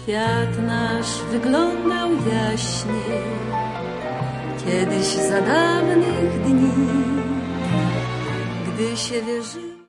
świat nasz wyglądał jaśnie, kiedyś za dawnych dni, gdy się wierzyło.